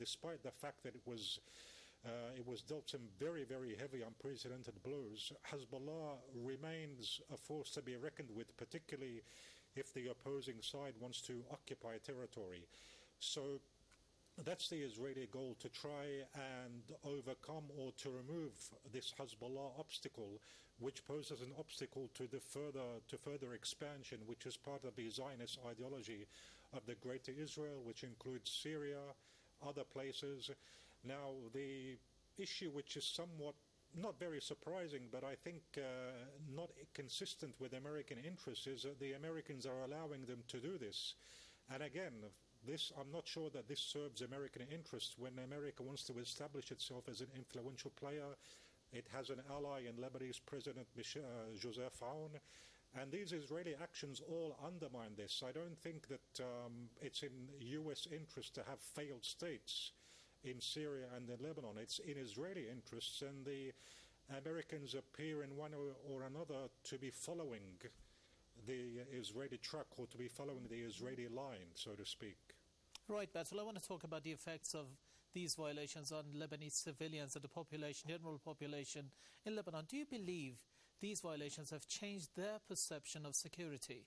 despite the fact that it was dealt some very, very heavy, unprecedented blows, Hezbollah remains a force to be reckoned with, particularly if the opposing side wants to occupy territory. So that's the Israeli goal, to try and overcome or to remove this Hezbollah obstacle, which poses an obstacle to further expansion, which is part of the Zionist ideology of the Greater Israel, which includes Syria, other places. Now, the issue which is somewhat not very surprising, but I think not consistent with American interests, is that the Americans are allowing them to do this. And again, I'm not sure that this serves American interests. When America wants to establish itself as an influential player, it has an ally in Lebanese President Joseph Aoun, and these Israeli actions all undermine this. I don't think that it's in U.S. interest to have failed states in Syria and in Lebanon. It's in Israeli interests, and the Americans appear in one or another to be following the Israeli track, or to be following the Israeli line, so to speak. Right, Batul, I want to talk about the effects of these violations on Lebanese civilians and the population, general population in Lebanon. Do you believe these violations have changed their perception of security?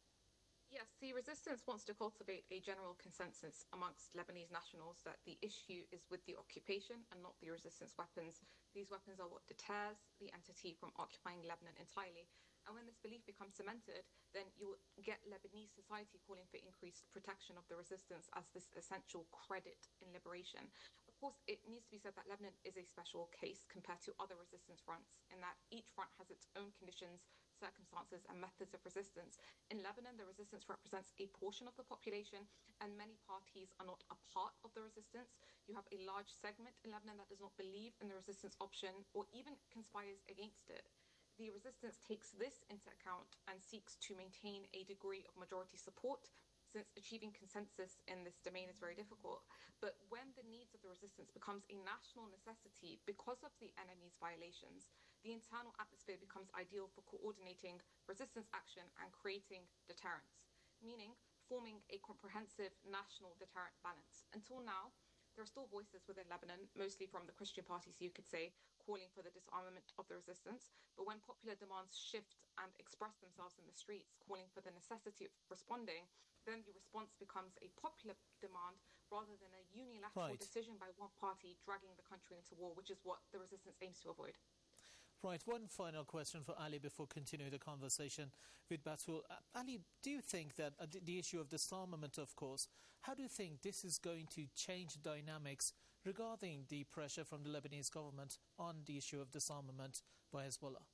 Yes, the resistance wants to cultivate a general consensus amongst Lebanese nationals that the issue is with the occupation and not the resistance weapons. These weapons are what deters the entity from occupying Lebanon entirely. And when this belief becomes cemented, then you will get Lebanese society calling for increased protection of the resistance as this essential credit in liberation. Of course, it needs to be said that Lebanon is a special case compared to other resistance fronts, in that each front has its own conditions, circumstances, and methods of resistance. In Lebanon, the resistance represents a portion of the population, and many parties are not a part of the resistance. You have a large segment in Lebanon that does not believe in the resistance option or even conspires against it. The resistance takes this into account and seeks to maintain a degree of majority support, since achieving consensus in this domain is very difficult. But when the needs of the resistance becomes a national necessity because of the enemy's violations, the internal atmosphere becomes ideal for coordinating resistance action and creating deterrence, meaning forming a comprehensive national deterrent balance. Until now, there are still voices within Lebanon, mostly from the Christian parties, you could say, calling for the disarmament of the resistance. But when popular demands shift and express themselves in the streets, calling for the necessity of responding, then the response becomes a popular demand rather than a unilateral decision by one party dragging the country into war, which is what the resistance aims to avoid. Right, one final question for Ali before continuing the conversation with Batul. Ali, do you think that the issue of disarmament, of course, how do you think this is going to change dynamics regarding the pressure from the Lebanese government on the issue of disarmament by Hezbollah?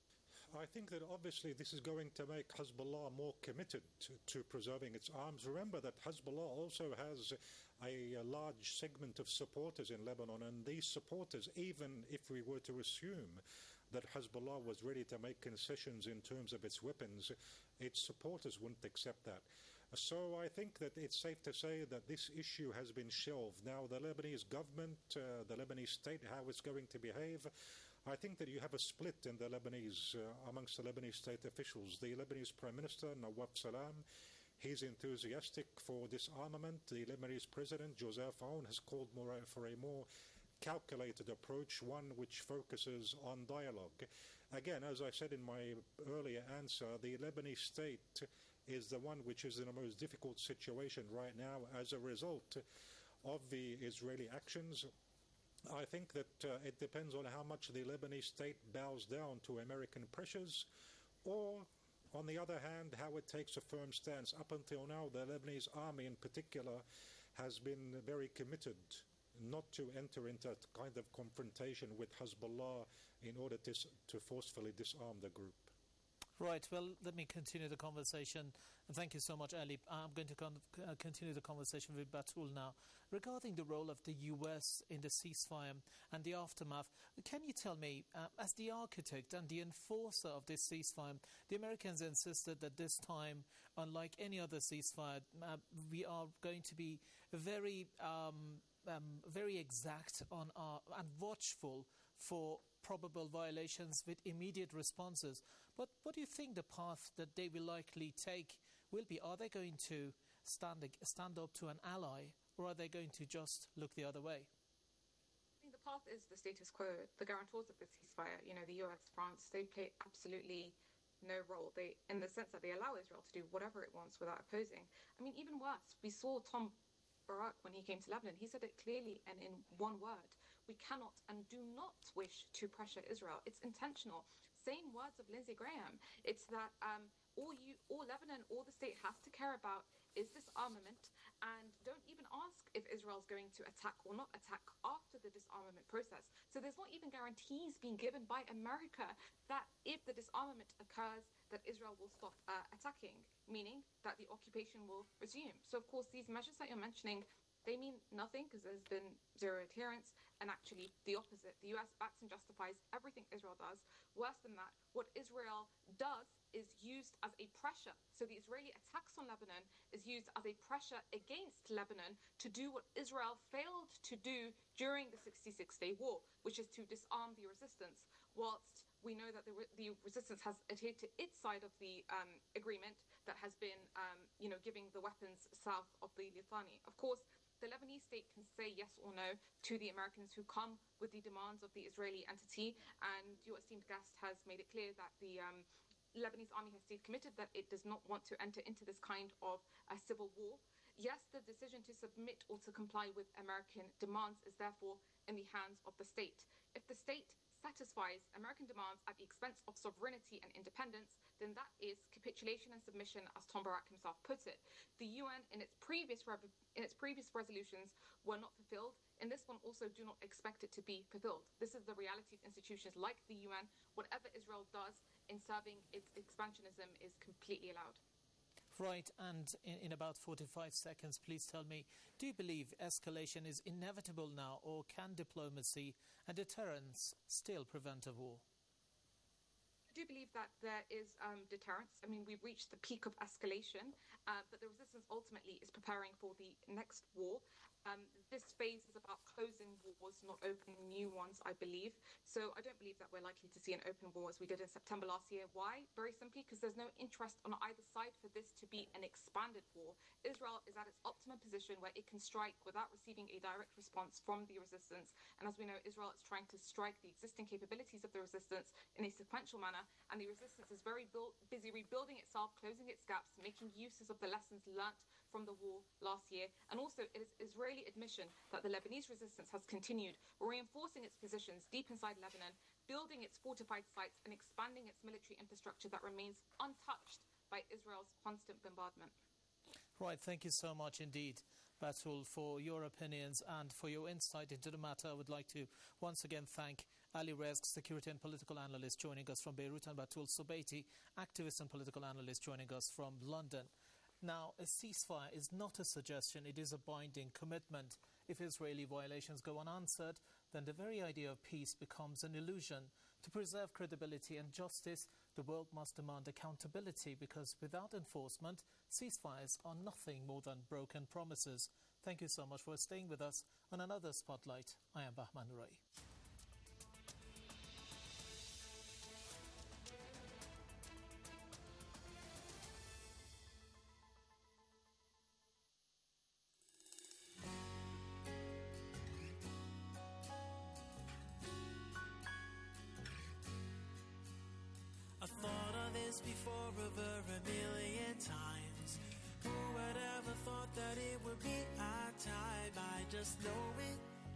I think that obviously this is going to make Hezbollah more committed to preserving its arms. Remember that Hezbollah also has a large segment of supporters in Lebanon, and these supporters, even if we were to assume that Hezbollah was ready to make concessions in terms of its weapons, its supporters wouldn't accept that. So I think that it's safe to say that this issue has been shelved. Now, the Lebanese government, the Lebanese state, how it's going to behave, I think that you have a split in the Lebanese, amongst the Lebanese state officials. The Lebanese Prime Minister, Nawaf Salam, he's enthusiastic for disarmament. The Lebanese President, Joseph Aoun, has called for a more calculated approach, one which focuses on dialogue. Again, as I said in my earlier answer, the Lebanese state is the one which is in a most difficult situation right now as a result of the Israeli actions. I think that it depends on how much the Lebanese state bows down to American pressures, or, on the other hand, how it takes a firm stance. Up until now, the Lebanese army in particular has been very committed not to enter into a kind of confrontation with Hezbollah in order to forcefully disarm the group. Right, well, let me continue the conversation. And thank you so much, Ali. I'm going to continue the conversation with Batul now. Regarding the role of the US in the ceasefire and the aftermath, can you tell me, as the architect and the enforcer of this ceasefire, the Americans insisted that this time, unlike any other ceasefire, we are going to be very exact on and watchful for probable violations with immediate responses. But what do you think the path that they will likely take will be? Are they going to stand up to an ally, or are they going to just look the other way? I think the path is the status quo. The guarantors of the ceasefire, the US, France, they play absolutely no role. They, in the sense that they allow Israel to do whatever it wants without opposing. I mean, even worse, we saw Tom Barak when he came to Lebanon. He said it clearly and in one word: we cannot and do not wish to pressure Israel. It's intentional. Same words of Lindsey Graham. It's that all Lebanon, all the state has to care about is disarmament, and don't even ask if Israel's going to attack or not attack after the disarmament process. So there's not even guarantees being given by America that if the disarmament occurs, that Israel will stop attacking, meaning that the occupation will resume. So of course, these measures that you're mentioning, they mean nothing because there's been zero adherence, and actually the opposite. The US backs and justifies everything Israel does. Worse than that, what Israel does is used as a pressure. So the Israeli attacks on Lebanon is used as a pressure against Lebanon to do what Israel failed to do during the 66-day war, which is to disarm the resistance, whilst we know that the resistance has adhered to its side of the agreement that has been, giving the weapons south of the Litani. Of course, the Lebanese state can say yes or no to the Americans who come with the demands of the Israeli entity, and your esteemed guest has made it clear that the Lebanese army has stayed committed, that it does not want to enter into this kind of a civil war. Yes, the decision to submit or to comply with American demands is therefore in the hands of the state. If the state satisfies American demands at the expense of sovereignty and independence, then that is capitulation and submission, as Tom Barak himself puts it. The UN, in its previous resolutions, were not fulfilled. In this one, also do not expect it to be fulfilled. This is the reality of institutions like the UN. Whatever Israel does in serving its expansionism is completely allowed. Right, and in about 45 seconds, please tell me, do you believe escalation is inevitable now, or can diplomacy and deterrence still prevent a war? I do believe that there is deterrence. I mean, we've reached the peak of escalation, but the resistance ultimately is preparing for the next war. This phase is about closing wars, not opening new ones, I believe. So I don't believe that we're likely to see an open war as we did in September last year. Why? Very simply, because there's no interest on either side for this to be an expanded war. Israel is at its optimum position where it can strike without receiving a direct response from the resistance. And as we know, Israel is trying to strike the existing capabilities of the resistance in a sequential manner. And the resistance is very busy rebuilding itself, closing its gaps, making uses of the lessons learnt from the war last year. And also, it is Israeli admission that the Lebanese resistance has continued, reinforcing its positions deep inside Lebanon, building its fortified sites, and expanding its military infrastructure that remains untouched by Israel's constant bombardment. Right, thank you so much indeed, Batul, for your opinions and for your insight into the matter. I would like to once again thank Ali Rezk, security and political analyst, joining us from Beirut, and Batul Sobeiti, activist and political analyst, joining us from London. Now, a ceasefire is not a suggestion, it is a binding commitment. If Israeli violations go unanswered, then the very idea of peace becomes an illusion. To preserve credibility and justice, the world must demand accountability, because without enforcement, ceasefires are nothing more than broken promises. Thank you so much for staying with us on another Spotlight. I am Bahman Ray. Before over a million times. Who would ever thought that it would be our time? I just know it,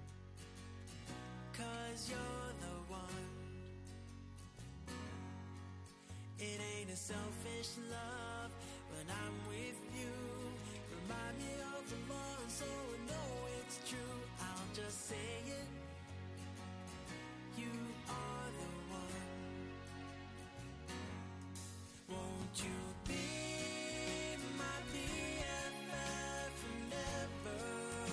'cause you're the one. It ain't a selfish love when I'm with you. Remind me of the Lord so I know it's true. I'll just say it, you are the one. Won't you be my BFF forever?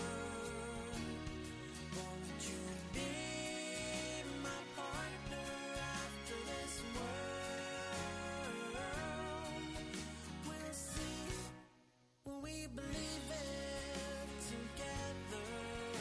Won't you be my partner after this world? We'll see, we believe it together.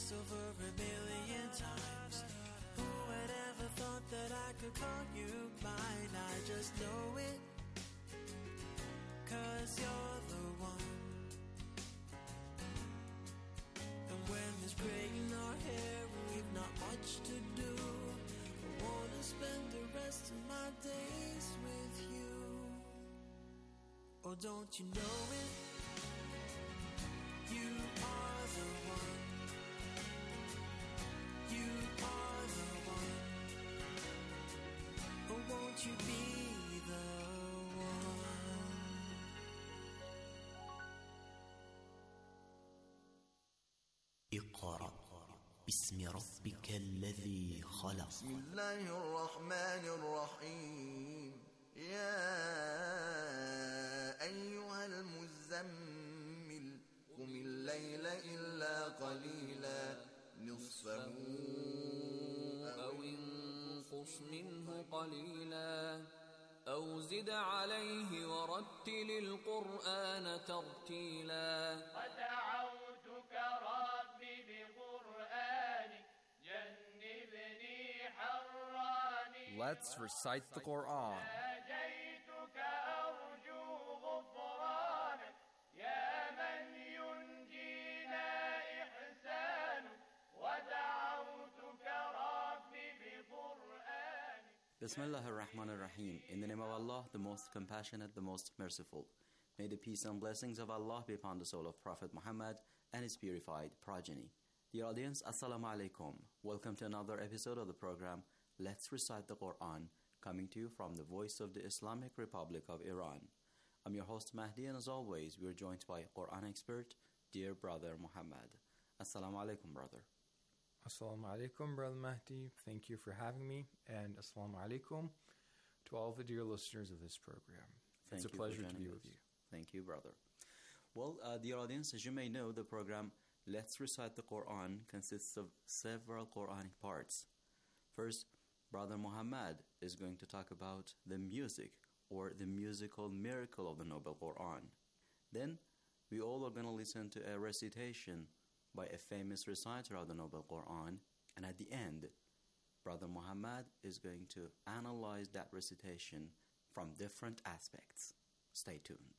this over a million times. Who had ever thought that I could call you mine? I just know it, 'cause you're the one. And when there's gray in our hair and we've not much to do, I wanna spend the rest of my days with you. Oh, don't you know it? You are the one. You are the one. Oh, won't you be the one? اقرأ باسم ربك الذي خلق. بسم الله الرحمن الرحيم. يا أيها المزمل قم الليل إلا قليلا نصفه أو انقص منه قليلا أو زد عليه ورتل القرآن ترتيلا ودعوتك رب بقرآنك جنبني حراني. Let's recite the Quran. ناجيتك أرجو غفرانك يا من ينجينا إحسانك. ودعوتك رب بقرآنك. Bismillah ar-Rahman ar-Rahim. In the name of Allah, the most compassionate, the most merciful. May the peace and blessings of Allah be upon the soul of Prophet Muhammad and his purified progeny. Dear audience, Assalamu alaikum. Welcome to another episode of the program Let's Recite the Quran, coming to you from the voice of the Islamic Republic of Iran. I'm your host Mahdi, and as always, we are joined by Quran expert, dear brother Muhammad. Assalamu alaikum, brother. Assalamu alaikum, Brother Mahdi. Thank you for having me. And assalamu alaikum to all the dear listeners of this program. It's a pleasure to be with you. Thank you, brother. Well, dear audience, as you may know, the program Let's Recite the Quran consists of several Quranic parts. First, Brother Muhammad is going to talk about the music or the musical miracle of the Noble Quran. Then, we all are going to listen to a recitation by a famous reciter of the Noble Quran. And at the end, Brother Muhammad is going to analyze that recitation from different aspects. Stay tuned.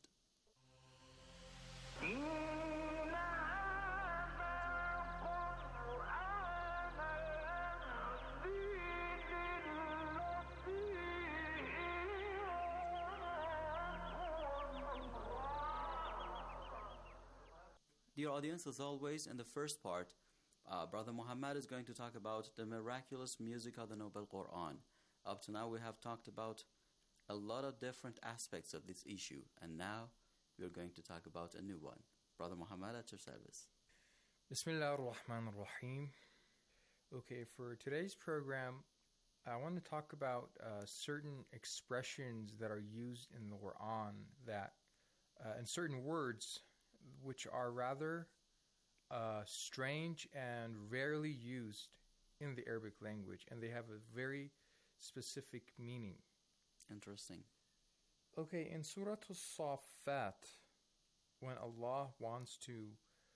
Dear audience, as always, in the first part, Brother Muhammad is going to talk about the miraculous music of the Noble Quran. Up to now, we have talked about a lot of different aspects of this issue, and now we are going to talk about a new one. Brother Muhammad, at your service. Bismillah ar-Rahman ar-Rahim. Okay, for today's program, I want to talk about certain expressions that are used in the Quran that, and certain words which are rather strange and rarely used in the Arabic language, and they have a very specific meaning. Interesting. Okay, in Surah Al-Saffat, when Allah wants to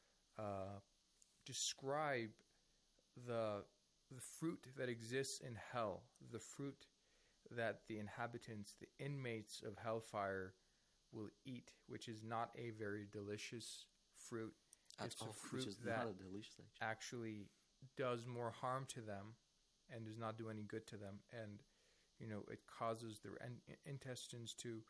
describe the fruit that exists in hell, the fruit that the inhabitants, the inmates of hellfire will eat, which is not a very delicious fruit. It's a fruit that actually does more harm to them and does not do any good to them. And, it causes their intestines to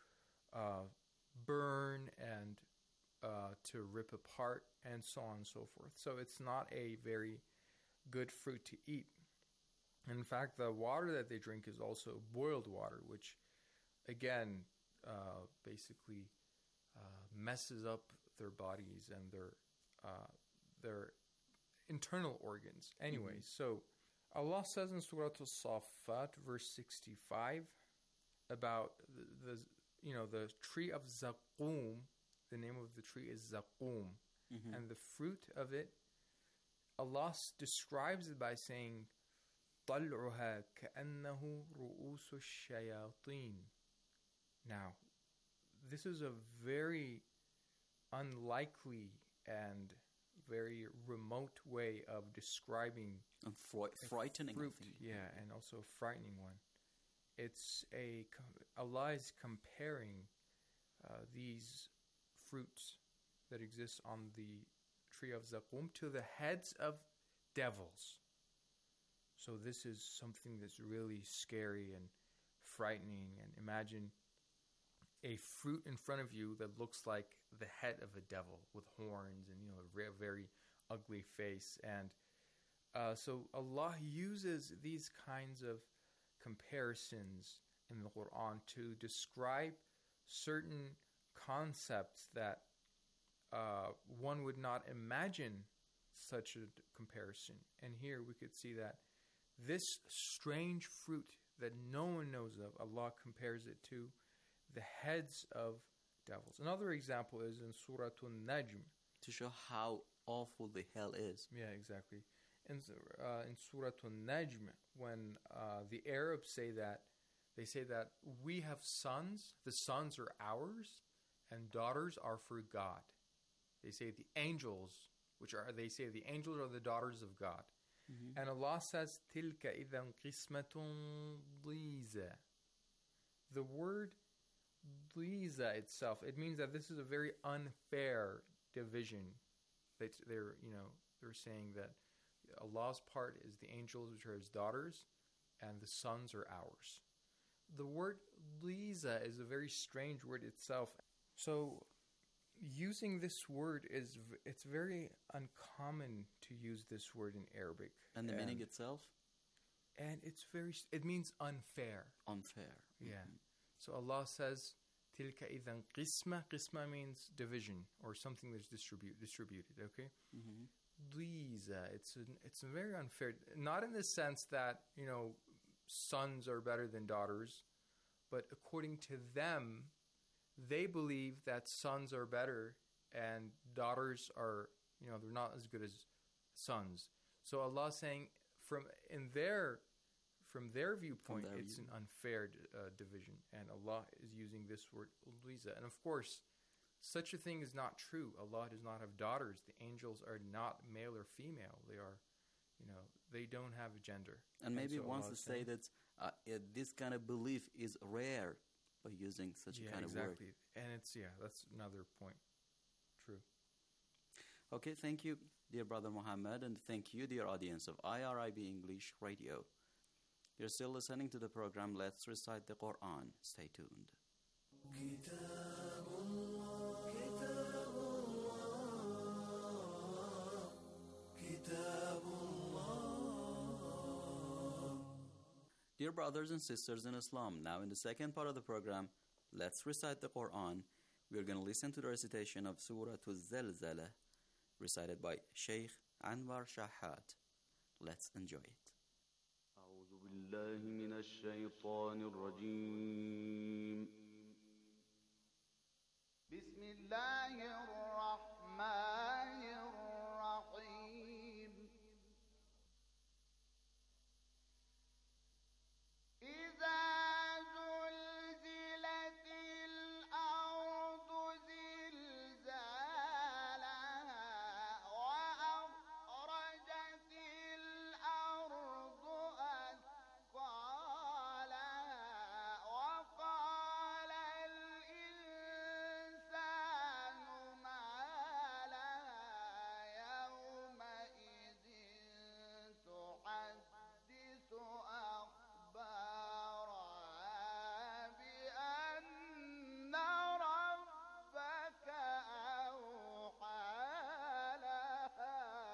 burn and to rip apart and so on and so forth. So it's not a very good fruit to eat. In fact, the water that they drink is also boiled water, which, again, basically messes up their bodies and their internal organs. Anyway, so Allah says in Surah Al-Saffat, verse 65, about the tree of Zaqum. The name of the tree is Zaqum, and the fruit of it, Allah describes it by saying, طَلْعُهَا كَأَنَّهُ رُؤُوسُ الشَّيَاطِينَ. Now, this is a very unlikely and very remote way of describing And frightening. fruit. I think. Yeah, and also a frightening one. It's Allah is comparing these fruits that exist on the tree of Zaqum to the heads of devils. So this is something that's really scary and frightening. And imagine a fruit in front of you that looks like the head of a devil with horns and a very ugly face. And so Allah uses these kinds of comparisons in the Quran to describe certain concepts that one would not imagine such a comparison. And here we could see that this strange fruit that no one knows of, Allah compares it to the heads of devils. Another example is in Surah An-Najm. To show how awful the hell is. Yeah, exactly. In Surah An-Najm, when the Arabs say that, they say that we have sons, the sons are ours, and daughters are for God. They say the angels are the daughters of God. Mm-hmm. And Allah says, تِلْكَ إِذًا قِسْمَةٌ ضِيزَى. The word ضِيزَى itself, it means that this is a very unfair division. They're saying that Allah's part is the angels, which are His daughters, and the sons are ours. The word ضِيزَى is a very strange word itself. So using this word it's very uncommon to use this word in Arabic. And the meaning itself? And it means unfair. Unfair. Yeah. Mm-hmm. So Allah says, تِلْكَ إِذًا قِسْمَةٌ. Qisma means division or something that's distributed, okay? Mm-hmm. ضِيزَى. It's very unfair. Not in the sense that, sons are better than daughters, but according to them, they believe that sons are better and daughters are, they're not as good as sons. So Allah is saying from their viewpoint, it's an unfair division. And Allah is using this word, Ulwiza. And of course, such a thing is not true. Allah does not have daughters. The angels are not male or female. They are, they don't have a gender. And maybe so wants Allah to say that this kind of belief is rare by using such a kind of word. Exactly. And that's another point. True. Okay, thank you, dear Brother Muhammad, and thank you, dear audience of IRIB English Radio. You're still listening to the program Let's Recite the Quran. Stay tuned. Dear brothers and sisters in Islam, now in the second part of the program, Let's Recite the Quran, we are going to listen to the recitation of Surah Al-Zalzala, recited by Sheikh Anwar Shahat. Let's enjoy it. أعوذ بالله من الشيطان الرجيم. بسم الله الرحمن الرحيم. إذا زلزلت الأرض زلزالها وأخرجت الأرض أثقالها وقال الإنسان ما لها يومئذ تحدث أخبارها بأن ربك أوحى لها.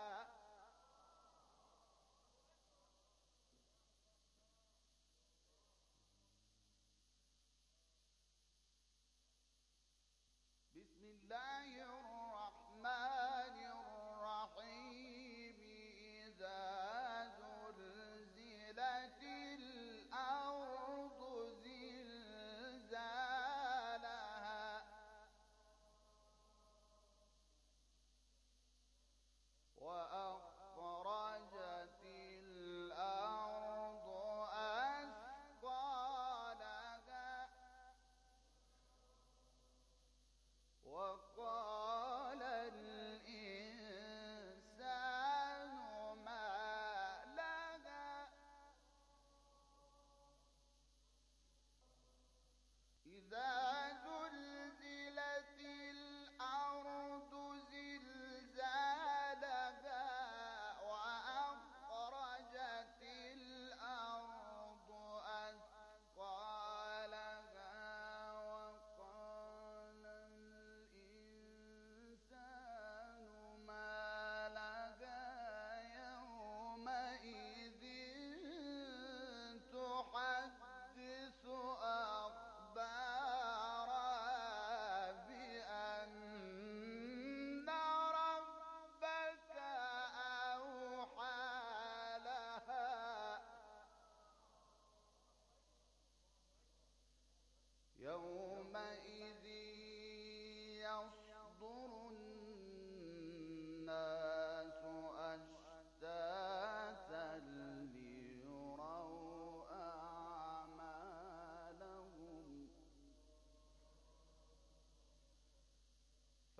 بسم الله الرحمن الرحيم. إذا زلزلت الأرض زلزالها وأخرجت الأرض أثقالها وقال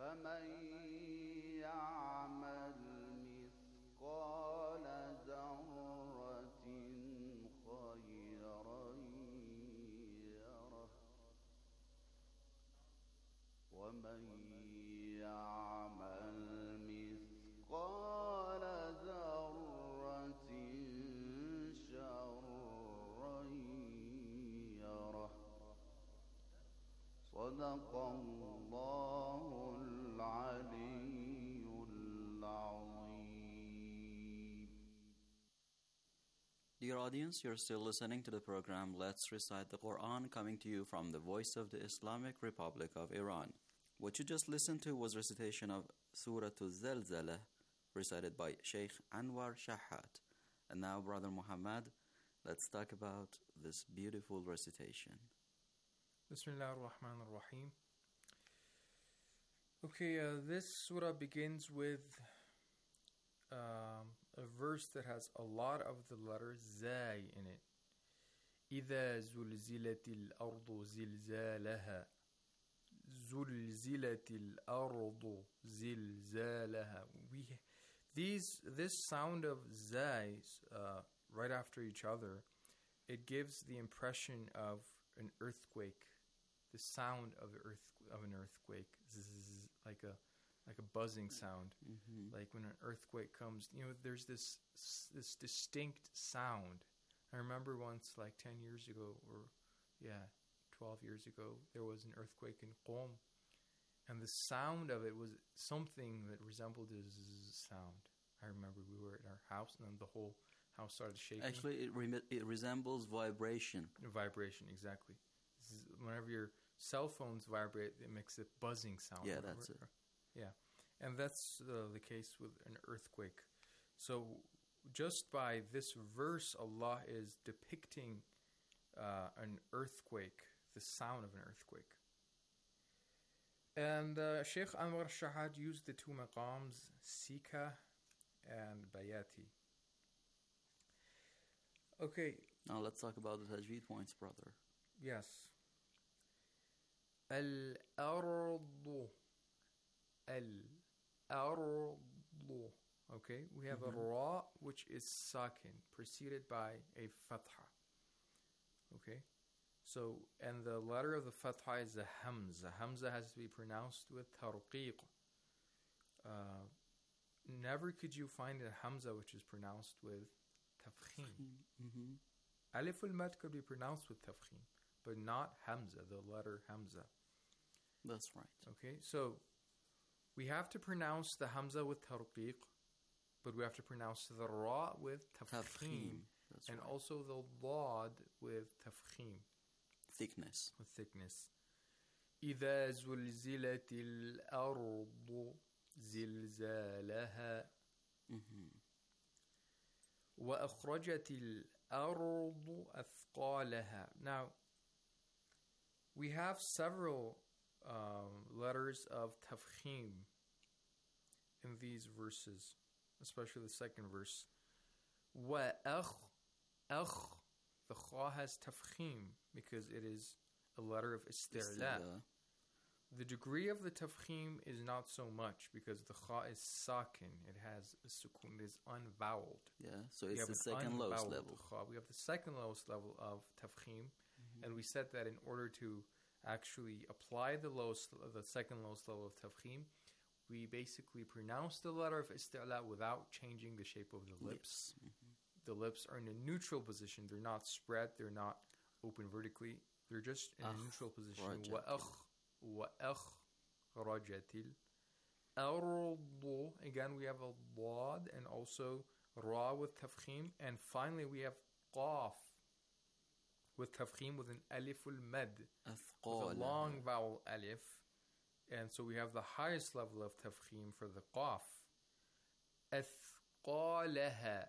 فمن يعمل مثقال ذرة خيرا يره ومن يعمل مثقال ذرة شرا يره صدق الله العلي العظيم. Dear audience, you're still listening to the program Let's Recite the Quran, coming to you from the voice of the Islamic Republic of Iran. What you just listened to was recitation of Surah Al-Zalzalah, recited by Sheikh Anwar Shahat. And now, Brother Muhammad, let's talk about this beautiful recitation. Bismillah ar-Rahman ar-Rahim. Okay, this surah begins with a verse that has a lot of the letter Zai in it. إِذَا زُلْزِلَتِ الْأَرْضُ زِلْزَالَهَا زُلْزِلَتِ الْأَرْضُ زِلْزَالَهَا. This sound of Zai right after each other, it gives the impression of an earthquake. The sound of an earthquake, zzz, like a buzzing sound, like when an earthquake comes. There's this distinct sound. I remember once, like 10 years ago, or 12 years ago, there was an earthquake in Qom, and the sound of it was something that resembled a zzz sound. I remember we were at our house, and then the whole house started shaking. Actually, it resembles vibration. Vibration, exactly. Whenever your cell phones vibrate, it makes a buzzing sound. Yeah, that's it. Yeah, and that's the case with an earthquake. So just by this verse, Allah is depicting an earthquake, the sound of an earthquake. And Sheikh Anwar Shahat used the two maqams, Sika and Bayati. Okay. Now let's talk about the tajweed points, brother. Yes. Al-ardu. Al-ardu. Okay, we have a ra, which is sakin, preceded by a fatha. Okay, so, and the letter of the fatha is a hamza. Hamza has to be pronounced with tarqiq. Never could you find a hamza which is pronounced with tafkhim. Alif al-mad could be pronounced with tafkhim, but not hamza, the letter hamza. That's right. Okay, so we have to pronounce the hamza with tarqiq, but we have to pronounce the ra with tafkhim, and right. also the dad with tafkhim. Thickness. With thickness. إِذَا زُلْزِلَتِ الْأَرْضُ زِلْزَالَهَا وَأَخْرَجَتِ الْأَرْضُ أَثْقَالَهَا. Now, we have several letters of tafkhim in these verses, especially the second verse. وَأَخْ the kha has tafkhim because it is a letter of isti'la. The degree of the tafkhim is not so much because the kha is sakin. It has a sukun. It is unvoweled. Yeah, so it's the second lowest level. Kha. We have the second lowest level of tafkhim, and we said that in order to actually apply the second lowest level of tafkhim, we basically pronounce the letter of isti'la without changing the shape of the lips. The lips are in a neutral position. They're not spread. They're not open vertically. They're just in a neutral position. وَأَخْرَجَتِ الْأَرْضُ. Again, we have a dad and also ra with tafkhim. And finally, we have qaf with tafkhim with an alif al-mad. With a long vowel alif. And so we have the highest level of tafkhim for the qaf. أَثْقَالَهَا.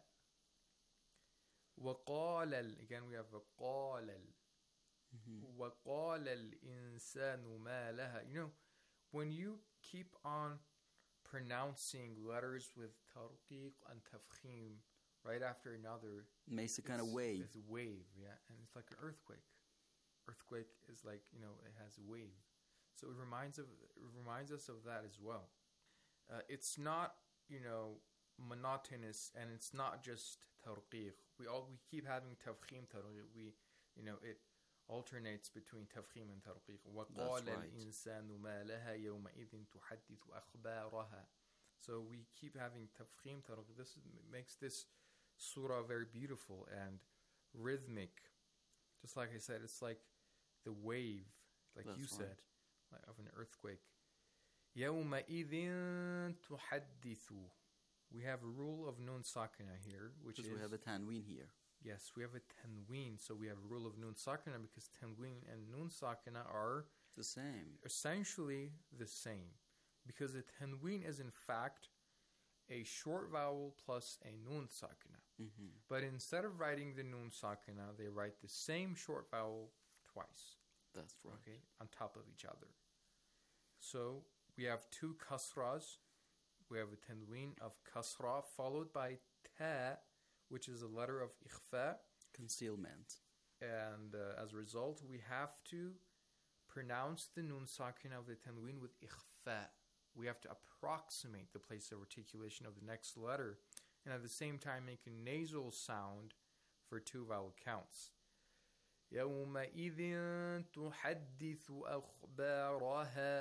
وَقَالَ again we have a قَالَ وَقَالَ الْإِنسَانُ مَا لَهَا. When you keep on pronouncing letters with tarqiq and tafkhim right after another, makes a kind of wave. It's a wave, yeah, and it's like an earthquake. Earthquake is like, it has a wave. So it reminds us of that as well. It's not, monotonous, and it's not just tarqiq. We keep having tafkhim, tarqiq. It alternates between tafkhim and tarqiq. وَقَالَ الْإِنسَانُ مَا لَهَا يَوْمَئِذٍ تُحَدِّثُ أَخْبَارَهَا. So we keep having tafkhim, tarqiq. This makes this surah very beautiful and rhythmic. Just like I said, it's like the wave, like That's you right. said, like of an earthquake. يَوْمَئِذٍ تُحَدِّثُ. We have a rule of nun sakina here, which is... we have a tanween here. Yes, we have a tanween, so we have a rule of nun sakina because tanween and nun sakina are... the same. Essentially the same. Because a tanween is in fact a short vowel plus a nun sakina. Mm-hmm. But instead of writing the nun sakina, they write the same short vowel twice. That's right. Okay, on top of each other. So we have two kasras. We have a tanween of kasra followed by ta, which is a letter of ikhfa. Concealment. And as a result, we have to pronounce the nun sakina of the tanween with ikhfa. We have to approximate the place of articulation of the next letter, and at the same time make a nasal sound for two vowel counts. يَوْمَئِذٍ تُحَدِّثُ أَخْبَارَهَا.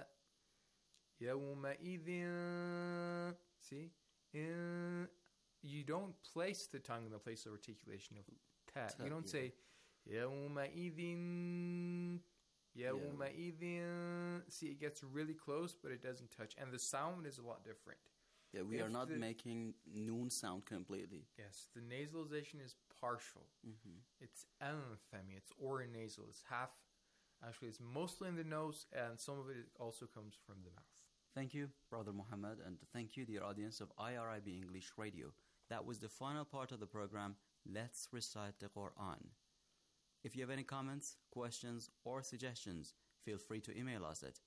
يَوْمَئِذٍ. See? You don't place the tongue in the place of articulation of ta. You don't say يَوْمَئِذٍ. يَوْمَئِذٍ. See, it gets really close, but it doesn't touch. And the sound is a lot different. Yeah, we are not making noon sound completely. Yes, the nasalization is partial. Mm-hmm. It's anthemi, it's oronasal. It's half, actually, it's mostly in the nose, and some of it also comes from the mouth. Thank you, Brother Muhammad, and thank you, dear audience of IRIB English Radio. That was the final part of the program, Let's Recite the Quran. If you have any comments, questions, or suggestions, feel free to email us at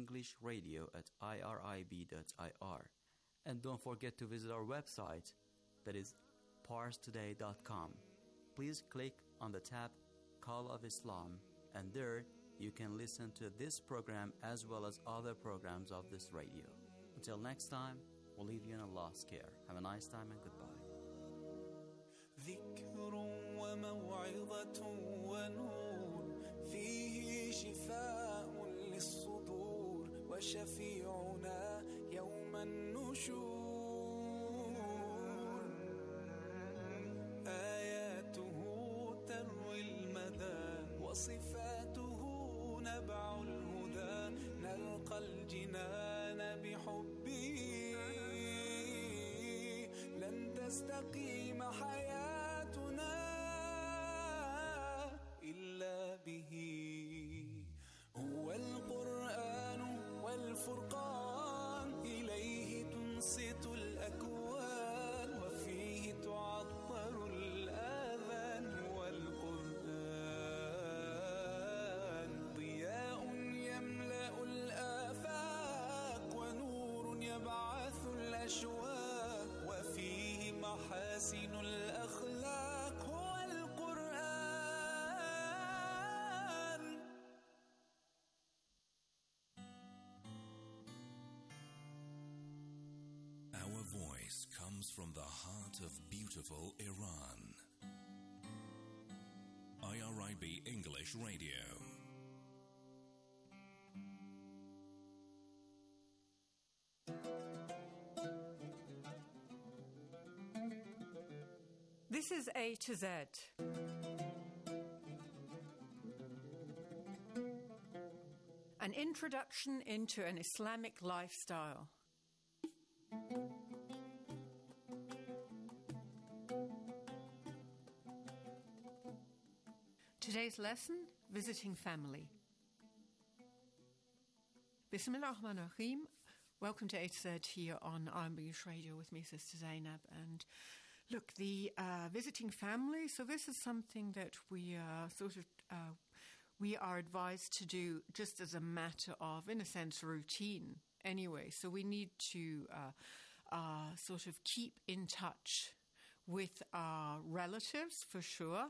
englishradio@irib.ir. And don't forget to visit our website, that is parstoday.com. Please click on the tab Call of Islam, and there you can listen to this program as well as other programs of this radio. Until next time, we'll leave you in Allah's care. Have a nice time and goodbye. ذكر وموعظة ونور فيه شفاء للصدور وشفيعنا يوم النشور آياته تروي المدى وصفاته نبع الهدى نلقى الجنان بحبه لن تستقيم حياتنا إلا به هو القرآن والفرقان إليه تنصت الأكوان وفيه تعطر الآذان هو القرآن ضياء يملأ الآفاق ونور يبعث الأشواق وفيه محاسن الأخلاق هو القرآن. Our voice comes from the heart of beautiful Iran. IRIB English Radio. This is A to Z. An introduction into an Islamic lifestyle. Today's lesson, visiting family. Bismillah ar-Rahman ar-Rahim. Welcome to A to Z here on English Radio with me, Sister Zainab. And look, the visiting family, so this is something that we we are advised to do just as a matter of, in a sense, routine anyway. So we need to sort of keep in touch with our relatives, for sure,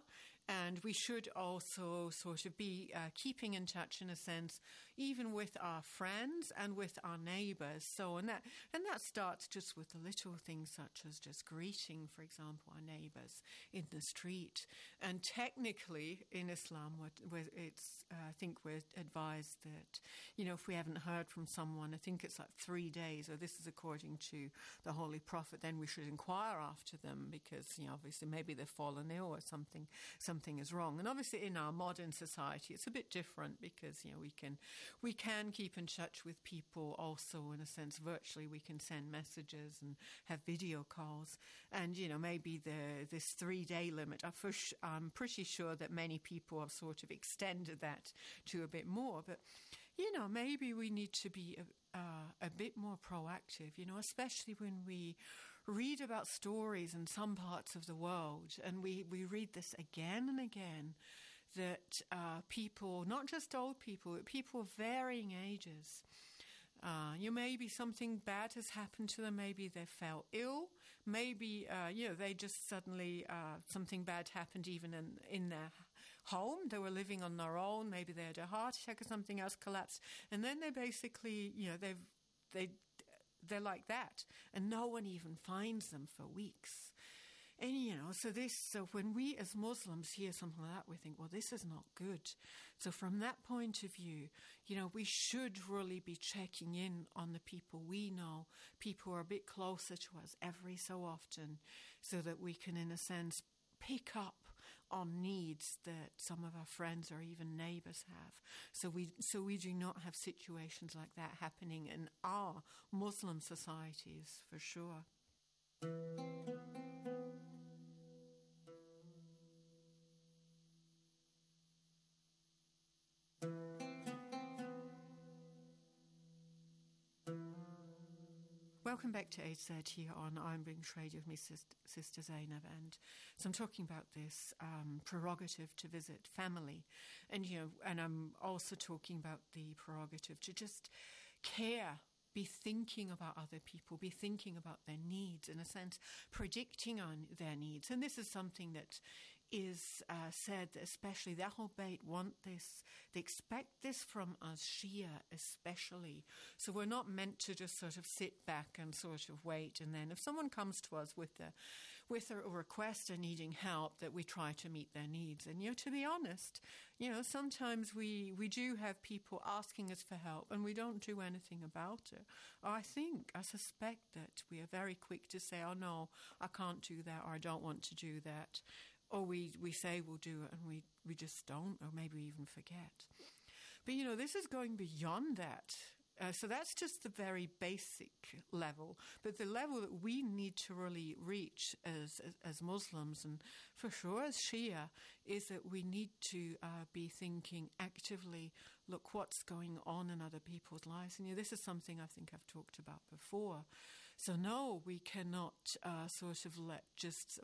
And we should also sort of be keeping in touch, in a sense, even with our friends and with our neighbours. So, and that starts just with the little things such as just greeting, for example, our neighbours in the street. And technically, in Islam, I think we're advised that, if we haven't heard from someone, I think it's like 3 days, or this is according to the Holy Prophet, then we should inquire after them because, obviously maybe they've fallen ill or something is wrong. And obviously in our modern society, it's a bit different because, we can keep in touch with people also, in a sense, virtually. We can send messages and have video calls. And, maybe this 3-day limit, I'm pretty sure that many people have sort of extended that to a bit more. But, maybe we need to be a bit more proactive, especially when we read about stories in some parts of the world, and we read this again and again, that people, not just old people, but people of varying ages, maybe something bad has happened to them, maybe they fell ill, maybe, they just suddenly, something bad happened even in their home, they were living on their own, maybe they had a heart attack or something else collapsed, and then they basically, they're like that, and no one even finds them for weeks. And, so when we as Muslims hear something like that, we think, well, this is not good. So from that point of view, we should really be checking in on the people we know, people who are a bit closer to us every so often, so that we can, in a sense, pick up on needs that some of our friends or even neighbours have. So we do not have situations like that happening in our Muslim societies, for sure. Welcome back to 8:30 on Iron Brings Radio with me, Sister Zainab, and so I'm talking about this prerogative to visit family, and and I'm also talking about the prerogative to just care, be thinking about other people, be thinking about their needs, in a sense, predicting on their needs. And this is something that is said, especially the Ahlul Bayt want this, they expect this from us Shia especially. So we're not meant to just sort of sit back and sort of wait, and then if someone comes to us with a request and needing help, that we try to meet their needs. And to be honest, sometimes we do have people asking us for help and we don't do anything about it. I suspect that we are very quick to say, oh no, I can't do that, or I don't want to do that. Or we say we'll do it and we just don't, or maybe we even forget. But, this is going beyond that. So that's just the very basic level. But the level that we need to really reach as Muslims, and for sure as Shia, is that we need to be thinking actively, look, what's going on in other people's lives. And this is something I think I've talked about before. So no, we cannot sort of let just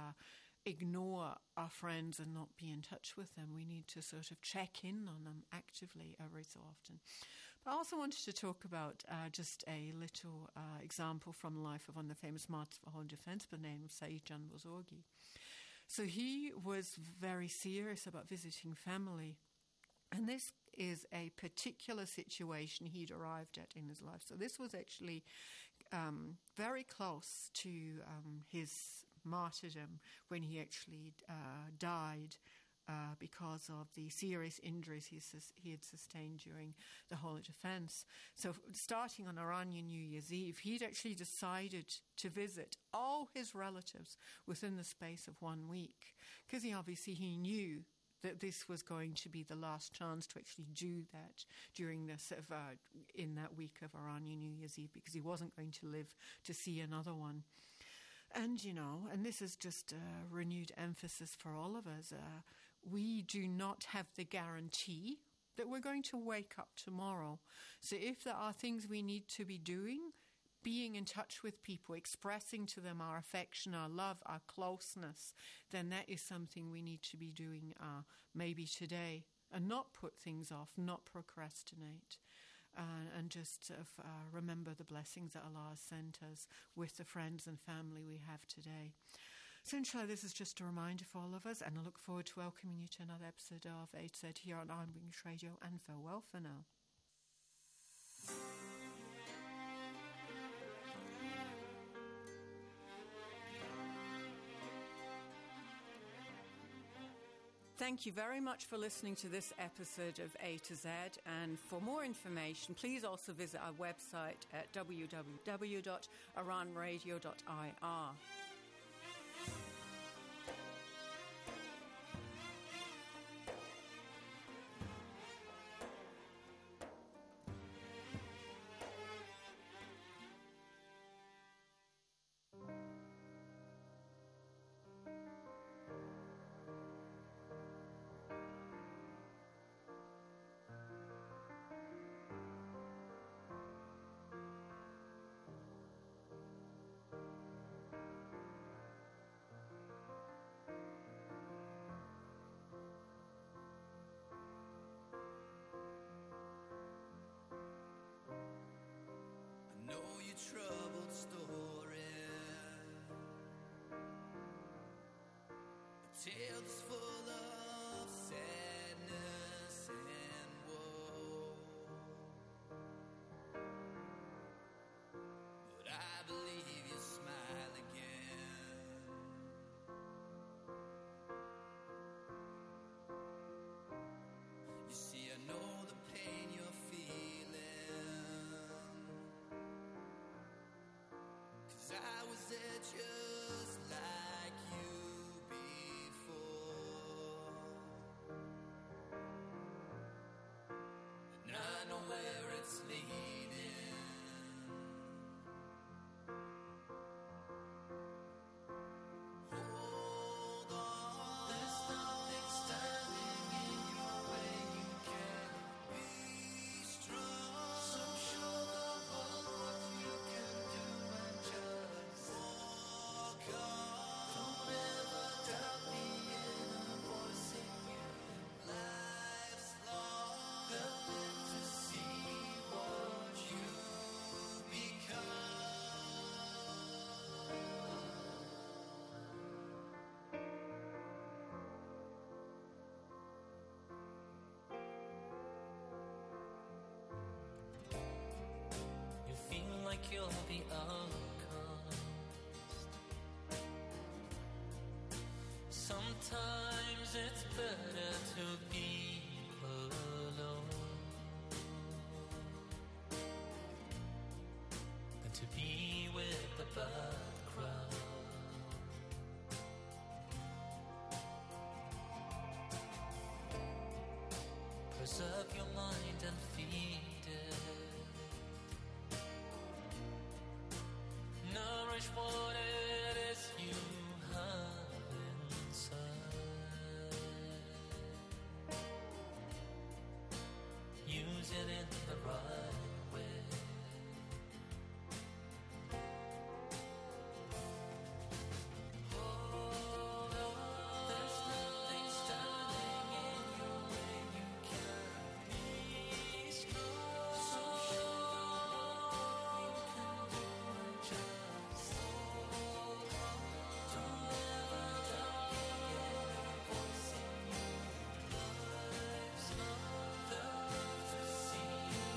ignore our friends and not be in touch with them. We need to sort of check in on them actively every so often. But I also wanted to talk about just a little example from the life of one of the famous martyrs for whole defense by the name of Sayyid Jan Bozorgi. So he was very serious about visiting family, and this is a particular situation he'd arrived at in his life. So this was actually very close to his martyrdom when he actually died because of the serious injuries he had sustained during the Holy Defense. So starting on Iranian New Year's Eve, he'd actually decided to visit all his relatives within the space of 1 week, because he knew that this was going to be the last chance to actually do that during this in that week of Iranian New Year's Eve, because he wasn't going to live to see another one. And, and this is just a renewed emphasis for all of us. We do not have the guarantee that we're going to wake up tomorrow. So if there are things we need to be doing, being in touch with people, expressing to them our affection, our love, our closeness, then that is something we need to be doing maybe today, and not put things off, not procrastinate. And just remember the blessings that Allah has sent us with the friends and family we have today. So inshallah, this is just a reminder for all of us, and I look forward to welcoming you to another episode of 8Z here on Iron English Radio, and farewell for now. Thank you very much for listening to this episode of A to Z. And for more information, please also visit our website at www.iranradio.ir. Troubled story, a tale that's full of sadness and woe. But I believe you smile again. You see, I know the pain you're feeling. I was there just like you before, and I know where it's leading. Hold on, there's nothing standing in your way. You can be strong. So show the world what you can do and just walk on. Don't ever doubt the inner voice in you. Life's long, they'll live to see what you've become. You feel like you'll be outcast. Sometimes it's better to be alone than to be with the bad crowd. Preserve your mind and feed it. Nourish what it is you have inside. Use it in the right way. Hold on, there's nothing standing in your way. You can be strong. So show the world what you can do and just hold on. Don't ever doubt the inner voice in you. Life's long, they'll live to see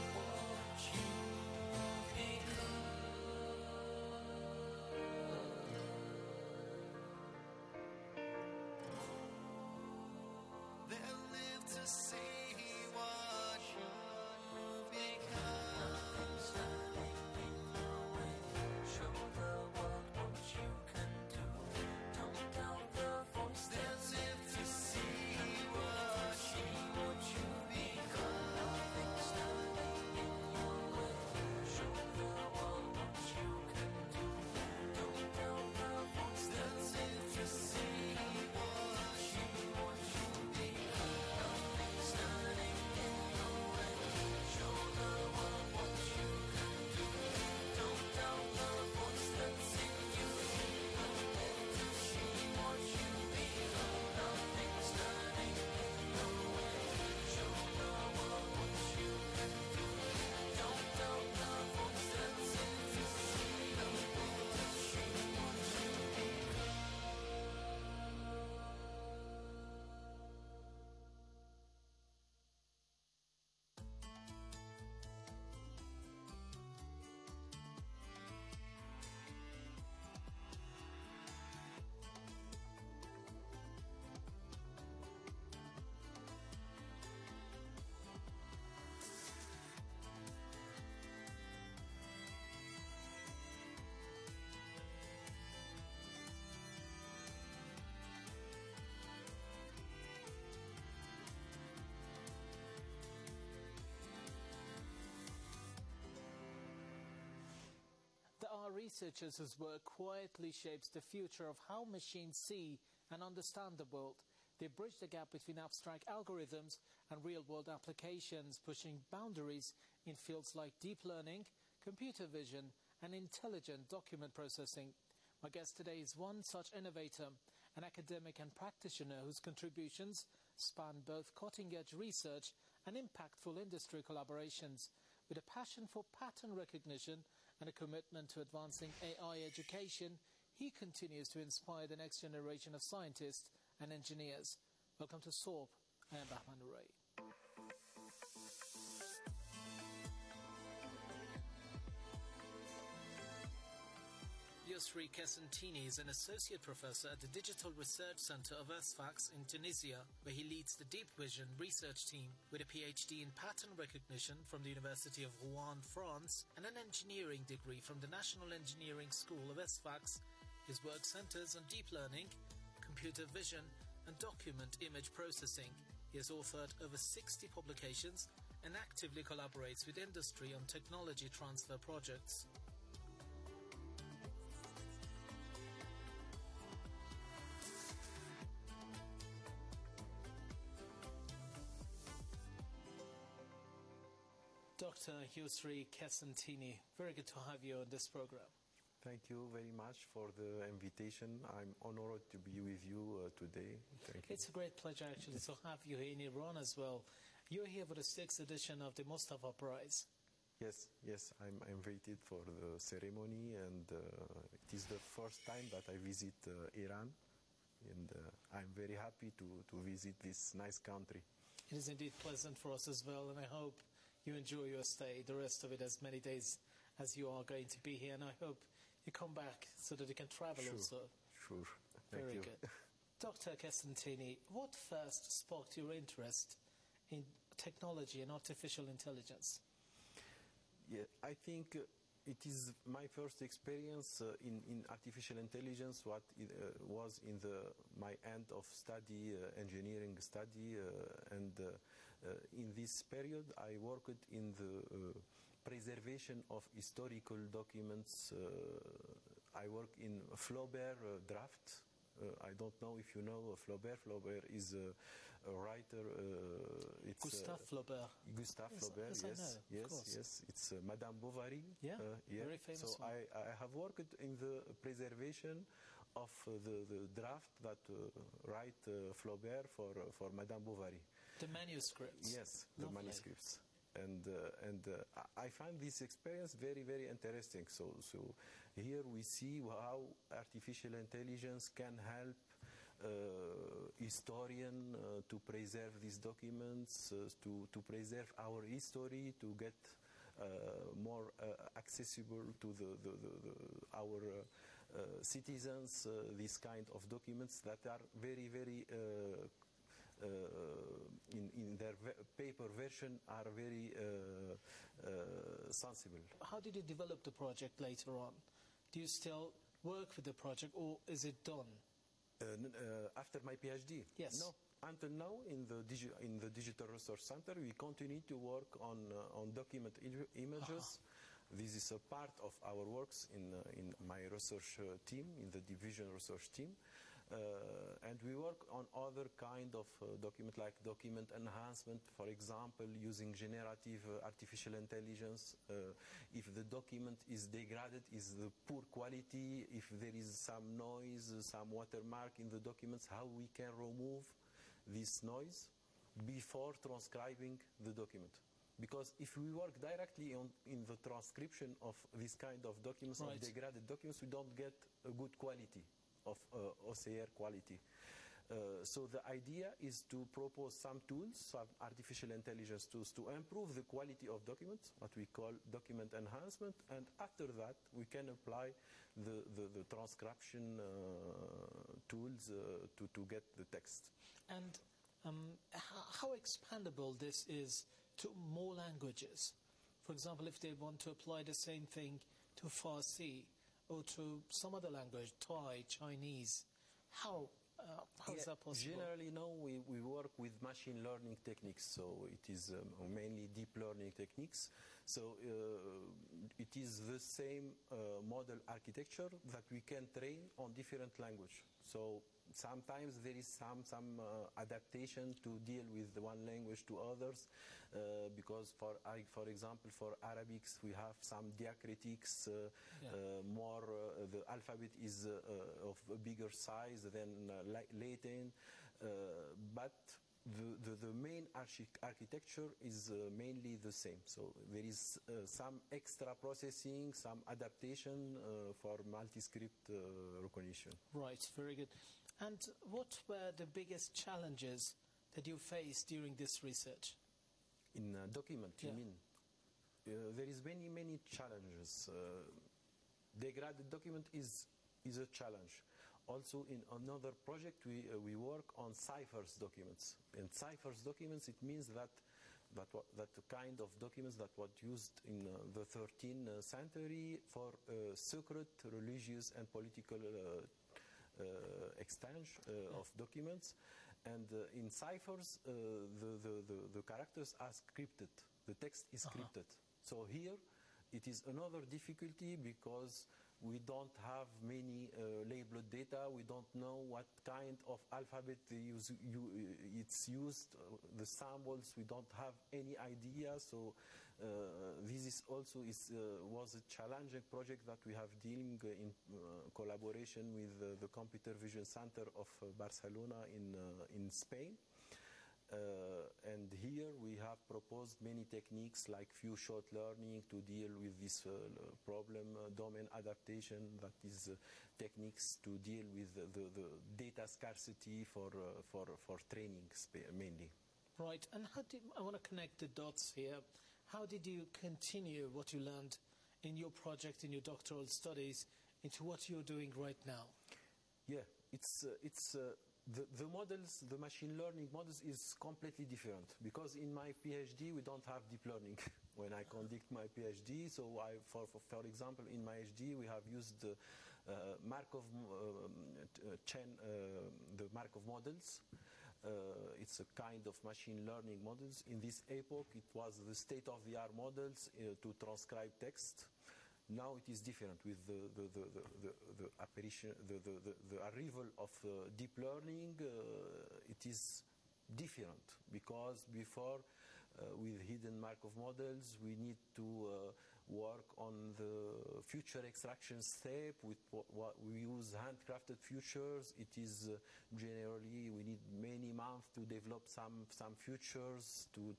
researchers whose work quietly shapes the future of how machines see and understand the world. They bridge the gap between abstract algorithms and real-world applications, pushing boundaries in fields like deep learning, computer vision, and intelligent document processing. My guest today is one such innovator, an academic and practitioner whose contributions span both cutting-edge research and impactful industry collaborations. With a passion for pattern recognition and a commitment to advancing AI education, he continues to inspire the next generation of scientists and engineers. Welcome to SORP. I am Bahman Ray. Yusri Kesentini is an associate professor at the Digital Research Center of ESFAX in Tunisia, where he leads the Deep Vision research team. With a PhD in pattern recognition from the University of Rouen, France, and an engineering degree from the National Engineering School of ESFAX, his work centers on deep learning, computer vision, and document image processing. He has authored over 60 publications and actively collaborates with industry on technology transfer projects. Dr. Yusri Kesentini, very good to have you on this program. Thank you very much for the invitation. I'm honored to be with you today. Thank you. It's a great pleasure actually to have you here in Iran as well. You're here for the 6th edition of the Mustafa Prize. Yes, I'm invited for the ceremony, and it is the first time that I visit Iran, and I'm very happy to visit this nice country. It is indeed pleasant for us as well, and I hope you enjoy your stay, the rest of it, as many days as you are going to be here, and I hope you come back so that you can travel also. Sure. Very good. Dr. Kesentini, what first sparked your interest in technology and artificial intelligence? Yeah, I think it is my first experience in artificial intelligence. What it, was in my end of study, engineering study, and in this period I worked in the preservation of historical documents. I work in Flaubert draft. I don't know if you know Flaubert. Flaubert is a writer. It's Gustave Flaubert. Gustave Flaubert, yes. It's Madame Bovary. Yeah, very famous So one. I have worked in the preservation of the draft that write Flaubert for Madame Bovary. The manuscripts. Yes, Lovely. The manuscripts. And I find this experience very, very interesting. So here we see how artificial intelligence can help historian to preserve these documents, to preserve our history, to get more accessible to our citizens these kind of documents that are very, very in their paper version are very sensible. How did you develop the project later on? Do you still work with the project, or is it done? After my PhD? Yes. No. Until now, in the Digital Research Center, we continue to work on document images. This is a part of our works in my research team, in the division research team. And we work on other kind of document, like document enhancement, for example, using generative artificial intelligence. If the document is degraded, is the poor quality, if there is some noise, some watermark in the documents, how we can remove this noise before transcribing the document. Because if we work directly in the transcription of this kind of documents, right, of degraded documents, we don't get a good quality of OCR quality. So the idea is to propose some tools, some artificial intelligence tools, to improve the quality of documents, what we call document enhancement, and after that we can apply the transcription tools to get the text. And how expandable this is to more languages? For example, if they want to apply the same thing to Farsi or to some other language, Thai, Chinese, how is that possible? Generally, no, we work with machine learning techniques, so it is mainly deep learning techniques. So it is the same model architecture that we can train on different language. So sometimes there is some adaptation to deal with one language to others, because for example for Arabics we have some diacritics, more the alphabet is of a bigger size than Latin, but the main architecture is mainly the same. So there is some extra processing, some adaptation for multi-script recognition. Right, very good. And what were the biggest challenges that you faced during this research? In document, you mean? There is many challenges. Degraded document is a challenge. Also, in another project, we work on ciphers documents. And ciphers documents, it means that the kind of documents that was used in the 13th century for secret, religious, and political exchange of documents. And in ciphers, the characters are scripted. The text is scripted. So here, it is another difficulty because we don't have many labeled data. We don't know what kind of alphabet it's used. The symbols, we don't have any idea. So this is also was a challenging project that we have dealing in collaboration with the Computer Vision Center of Barcelona in Spain. And here we have proposed many techniques like few-shot learning to deal with this problem, domain adaptation, that is techniques to deal with the data scarcity for training mainly. Right, and I want to connect the dots here. How did you continue what you learned in your project, in your doctoral studies, into what you're doing right now? Yeah, it's the models, the machine learning models is completely different because in my PhD we don't have deep learning when I conduct my PhD. So for example, in my PhD we have used Markov chain, the Markov models. It's a kind of machine learning models. In this epoch, it was the state-of-the-art models to transcribe text. Now it is different with the apparition, the arrival of deep learning. It is different because before, with hidden Markov models, we need to work on the feature extraction step. With what we use handcrafted features. It is generally we need many months to develop some features to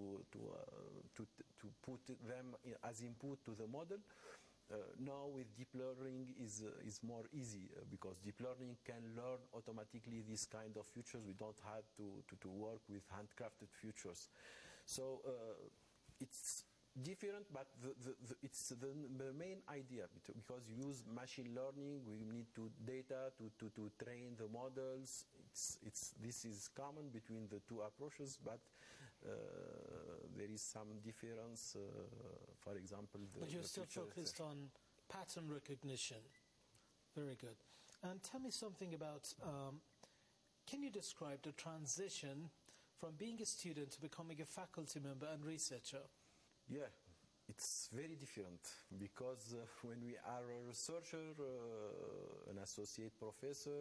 put them as input to the model. Now with deep learning is more easy because deep learning can learn automatically this kind of features. We don't have to work with handcrafted features. So it's different, but it's the main idea because you use machine learning. We need data to train the models. This is common between the two approaches, but there is some difference. For example, but you're still focused on pattern recognition. Very good. And tell me something about. Can you describe the transition from being a student to becoming a faculty member and researcher? Yeah, it's very different because when we are a researcher, an associate professor,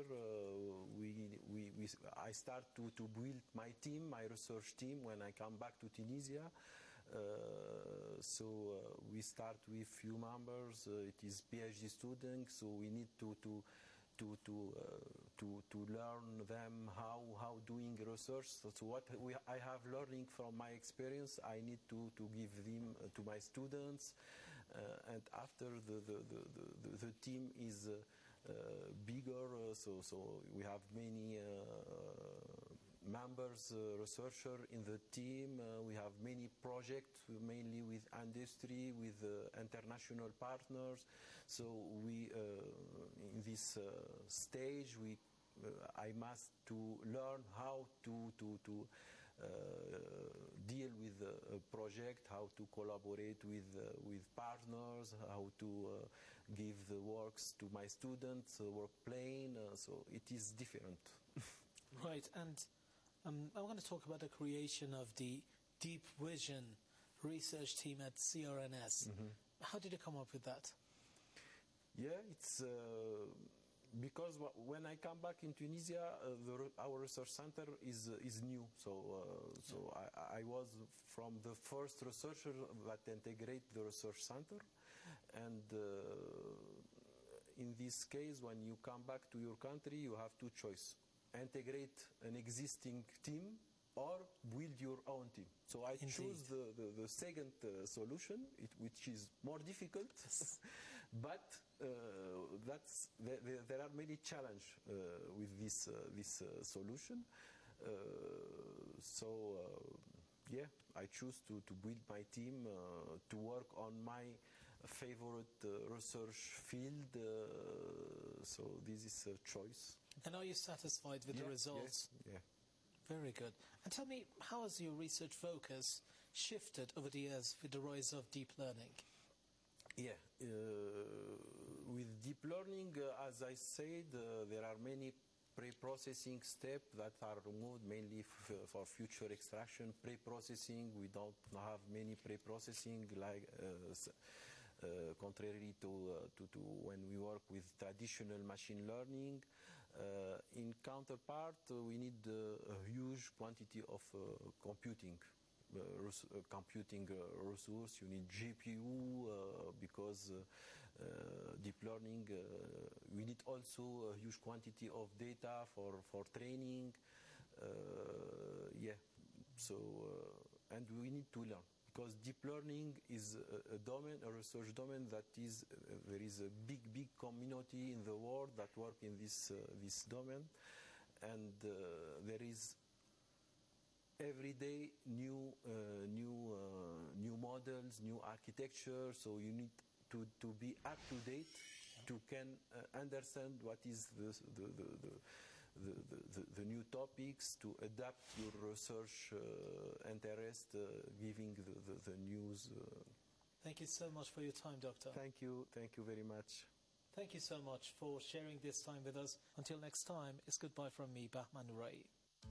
I start to build my team, my research team when I come back to Tunisia. So we start with few members. It is PhD students, so we need to learn them how doing research. So what I have learning from my experience, I need to give them to my students, and after the team is bigger, so we have many members, researcher in the team. We have many projects, mainly with industry, with international partners. So we, in this stage, I must to learn how to deal with a project, how to collaborate with partners, how to give the works to my students, work plain. So it is different. Right, and I want to talk about the creation of the Deep Vision research team at CRNS. How did you come up with that? Yeah, it's because when I come back in Tunisia, our research center is new. So I was from the first researcher that integrate the research center, and in this case, when you come back to your country, you have two choices: integrate an existing team or build your own team. So I choose the second solution, which is more difficult, but there are many challenges with this solution. Yeah, I choose to build my team to work on my favorite research field. So this is a choice. And are you satisfied with the results? Yeah. Very good. And tell me, how has your research focus shifted over the years with the rise of deep learning? Yeah, with deep learning, as I said, there are many pre-processing steps that are removed mainly for future extraction. Pre-processing, we don't have many pre-processing, like contrary to when we work with traditional machine learning. In counterpart, we need a huge quantity of computing resource. You need GPU because deep learning. We need also a huge quantity of data for training. And we need to learn, because deep learning is a domain, a research domain that is there is a big community in the world that work in this domain, and there is every day new models, new architecture. So you need to be up to date to can understand what is the new topics, to adapt your research interest, giving the news. Thank you so much for your time, Doctor. Thank you very much. Thank you so much for sharing this time with us. Until next time, it's goodbye from me, Bahman Ray.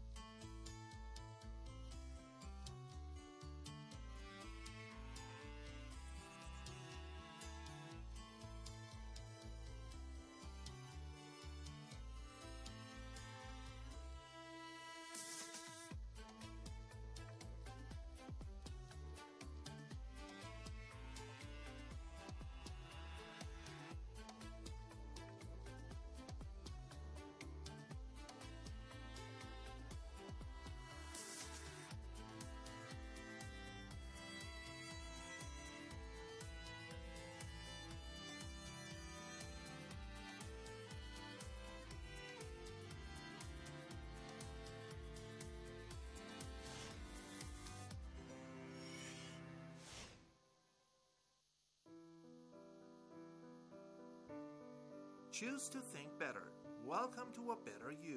Choose to think better. Welcome to a better you.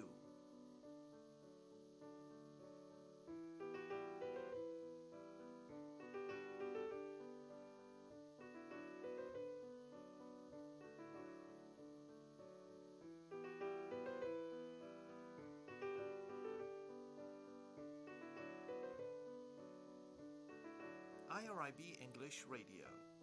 IRIB English Radio.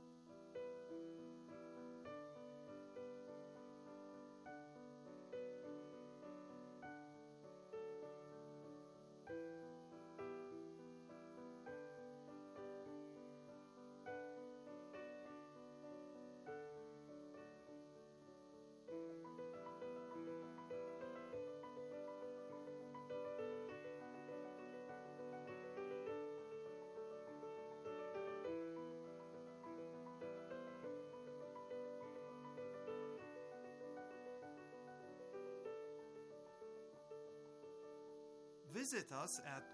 Visit us at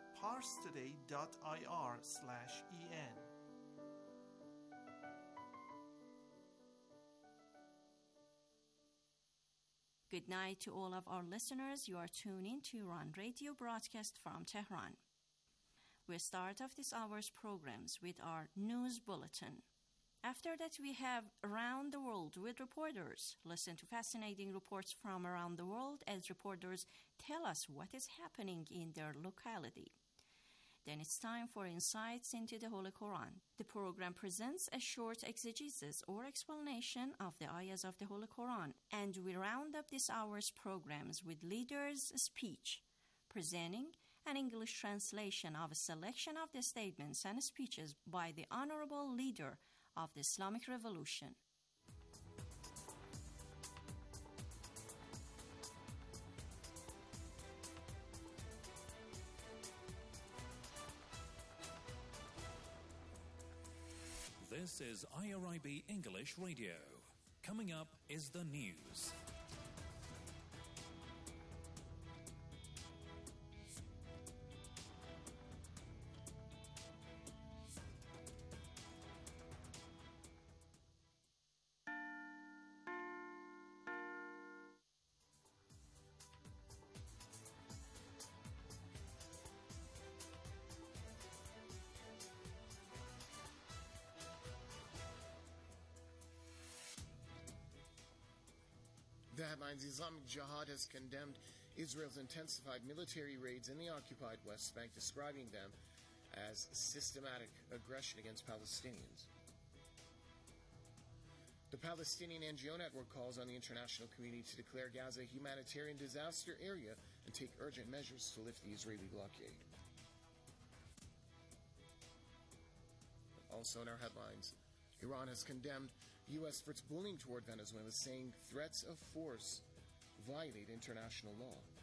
parstoday.ir/en. Good night to all of our listeners. You are tuning to Iran Radio broadcast from Tehran. We start off this hour's programs with our news bulletin. After that, we have Around the World with reporters. Listen to fascinating reports from around the world as reporters tell us what is happening in their locality. Then it's time for Insights into the Holy Quran. The program presents a short exegesis or explanation of the ayahs of the Holy Quran, and we round up this hour's programs with Leader's Speech, presenting an English translation of a selection of the statements and speeches by the Honorable Leader of the Islamic Revolution. This is IRIB English Radio. Coming up is the news. The headlines: Islamic Jihad has condemned Israel's intensified military raids in the occupied West Bank, describing them as systematic aggression against Palestinians. The Palestinian NGO Network calls on the international community to declare Gaza a humanitarian disaster area and take urgent measures to lift the Israeli blockade. Also in our headlines, Iran has condemned U.S. for its bullying toward Venezuela, saying threats of force violate international law.